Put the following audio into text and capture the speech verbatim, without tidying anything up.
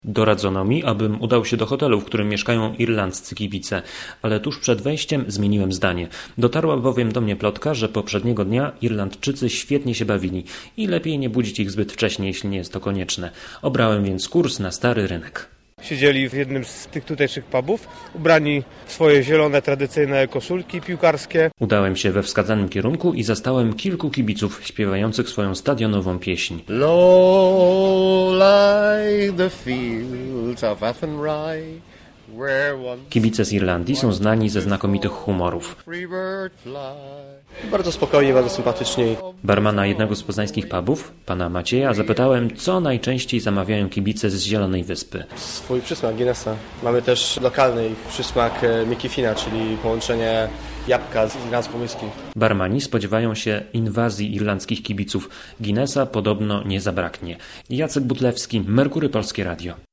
Doradzono mi, abym udał się do hotelu, w którym mieszkają irlandzcy kibice, ale tuż przed wejściem zmieniłem zdanie. Dotarła bowiem do mnie plotka, że poprzedniego dnia Irlandczycy świetnie się bawili i lepiej nie budzić ich zbyt wcześnie, jeśli nie jest to konieczne. Obrałem więc kurs na stary rynek. Siedzieli w jednym z tych tutejszych pubów, ubrani w swoje zielone, tradycyjne koszulki piłkarskie. Udałem się we wskazanym kierunku i zastałem kilku kibiców śpiewających swoją stadionową pieśń. Low lie the fields of Athenry, where once... Kibice z Irlandii są znani ze znakomitych humorów. Bardzo spokojnie, bardzo sympatycznie. Barmana jednego z poznańskich pubów, pana Macieja, zapytałem, co najczęściej zamawiają kibice z Zielonej Wyspy. Swój przysmak Guinnessa. Mamy też lokalny ich przysmak Mickey Fina, czyli połączenie jabłka z irlandzką whisky. Barmani spodziewają się inwazji irlandzkich kibiców. Guinnessa podobno nie zabraknie. Jacek Butlewski, Merkury Polskie Radio.